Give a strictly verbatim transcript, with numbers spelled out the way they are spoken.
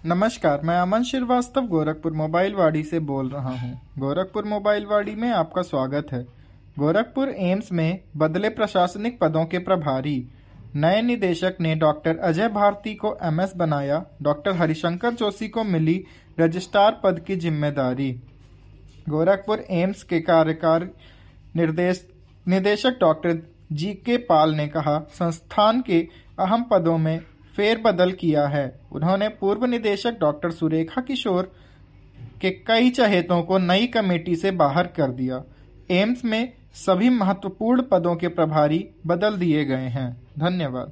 नमस्कार, मैं अमन श्रीवास्तव गोरखपुर मोबाइल वाड़ी से बोल रहा हूं। गोरखपुर मोबाइल वाड़ी में आपका स्वागत है। गोरखपुर एम्स में बदले प्रशासनिक पदों के प्रभारी। नए निदेशक ने डॉक्टर अजय भारती को एमएस बनाया। डॉक्टर हरिशंकर जोशी को मिली रजिस्ट्रार पद की जिम्मेदारी। गोरखपुर एम्स के कार्यकारी निर्देश निदेशक डॉक्टर जी के पाल ने कहा, संस्थान के अहम पदों में फेरबदल किया है। उन्होंने पूर्व निदेशक डॉक्टर सुरेखा किशोर के कई चहेतों को नई कमेटी से बाहर कर दिया। एम्स में सभी महत्वपूर्ण पदों के प्रभारी बदल दिए गए हैं। धन्यवाद।